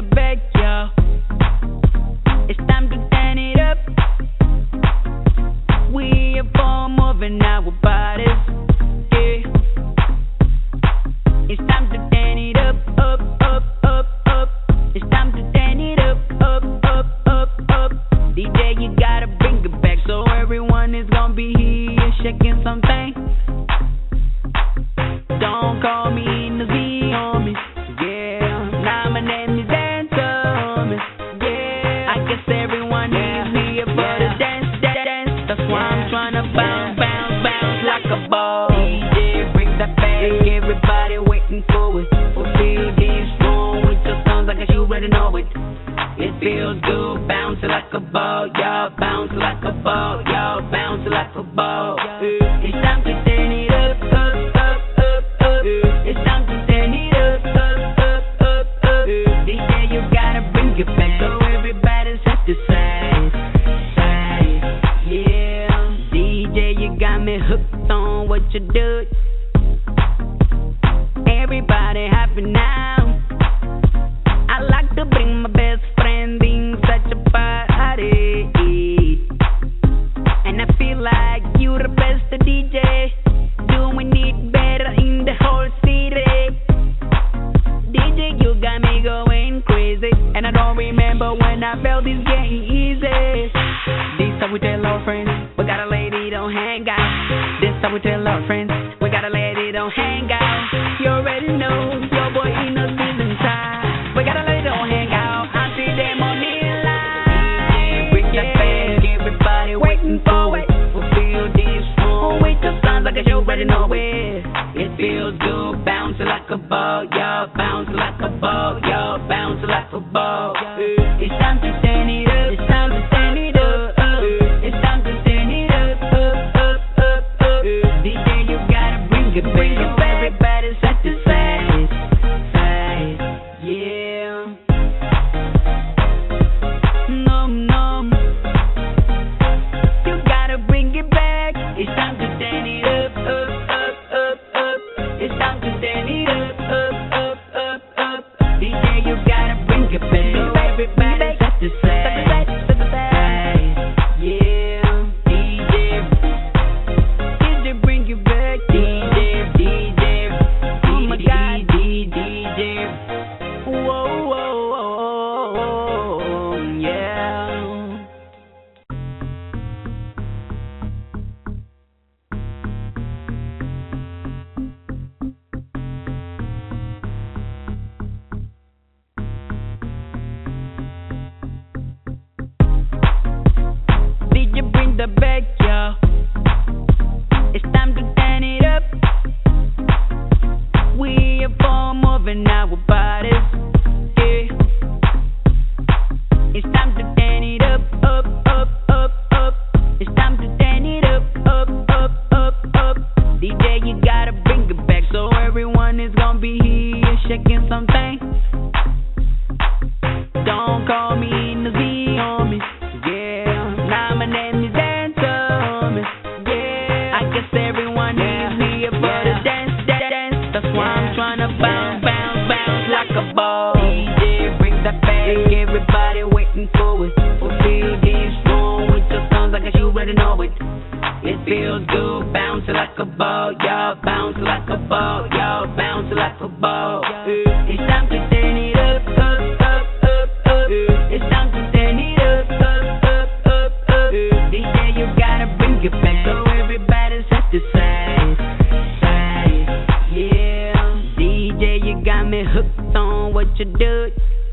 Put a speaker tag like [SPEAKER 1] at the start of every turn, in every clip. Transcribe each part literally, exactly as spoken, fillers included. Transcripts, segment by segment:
[SPEAKER 1] the back, yo. It's time to turn it up. We are for moving our bodies, yeah. It's time to turn it up, up, up, up, up. It's time to turn it up, up, up, up, up. D J, you gotta bring it back so everyone is gonna be here shaking something. Don't call me in the Z on me, yeah. Now my name is Dancer on me, yeah. I guess everyone needs me here for the dance, dance, dance. That's why I'm trying to bounce, bounce, bounce like a ball. D J, bring that back, everybody waiting for it. Fulfill this room with your songs like you already know it. It feels good, bouncing like a ball, y'all. Bounce like a ball, y'all. Bounce like a ball. It's time to turn it up, up, up, up, up. It's time to turn it up, up, up, up, up. D J, you gotta bring it back so everybody's at the side, side, yeah. D J, you got me hooked on what you do. Everybody happy now. I like to bring my best friend in such a party, and I feel like you the best D J, doing it better in the whole city. D J, you got me going crazy, and I don't remember when I felt this getting easy. This time we tell our friends, we got a lady, don't hang out. This time we tell our friends, we got a lady, don't hang out. You already know, your boy in the season time. We got a lady, don't hang out. I see them on the line. Bring that back, everybody waiting for it. We'll feel this room with your sounds like you already know it. It feels good, bouncing like a ball, y'all. Bouncing like a ball, y'all. Bouncing like a ball. It's time to turn it up. It's time to turn it up. It's time to turn it up, up, up, up, up. D J, you gotta bring it back. Everybody's at the side, side, yeah. No, no, you gotta bring it back. It's time to turn it up, up, up, up, up. It's time to turn it up, up, up, up, up. D J, you gotta bring it back. So everybody's at the side, side, yeah. D J, D J, bring it back. D J, D J, oh my God, D J. Whoa, whoa, whoa, whoa, yeah. Did you bring the back, yo? It's time to turn it up. We are for moving our bodies, yeah. It's time to turn it up, up, up, up, up. It's time to turn it up, up, up, up, up. D J, you gotta bring it back so everyone is gonna be here shaking something. Don't call me in the Z on me, yeah. Now my name is Dancer on me, yeah. I guess everyone needs me here for the dance, dance, dance. That's why I'm trying to bounce, bounce, bounce like a ball. D J, bring that back, everybody waiting for it. Fulfill this room with your songs like you already know it. It feels good, bouncing like a ball, y'all. Bouncing like a ball, y'all. Bouncing like a ball. It's time to turn it up, up, up, up, up. It's time to turn it up, up, up, up, up. D J, you gotta bring it back so everybody's at the side, side, yeah. D J, you got me hooked on what you do.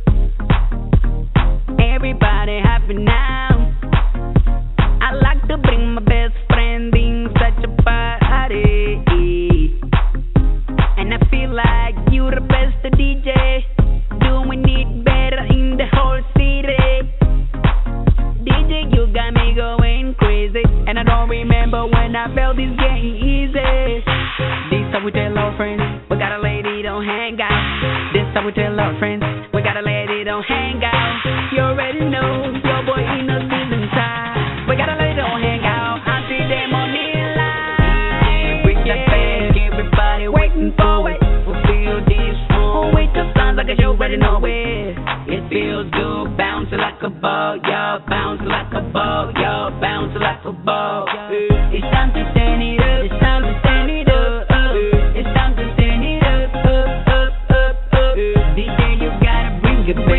[SPEAKER 1] Everybody happy now. I like to bring my best friend in such a party, and I feel like you the best D J, doing it better in the whole city. D J, you got me going crazy, and I don't remember when I felt this getting easy. This time we tell our friends, we got a lady, don't hang out. This time we tell our friends, we got a lady, don't hang out. You already know, your boy in the season time. We got a lady, don't hang out. I see them on the line. Bring that back, everybody waiting for it. Fulfill this room with your sounds like you already know it. It feels good. Bounce like a ball, y'all. Bounce like a ball, y'all. Bounce like a ball. It's time to stand it up. It's time to stand it up. It's time to stand it up, up, up, up, up. D J, you gotta bring it back.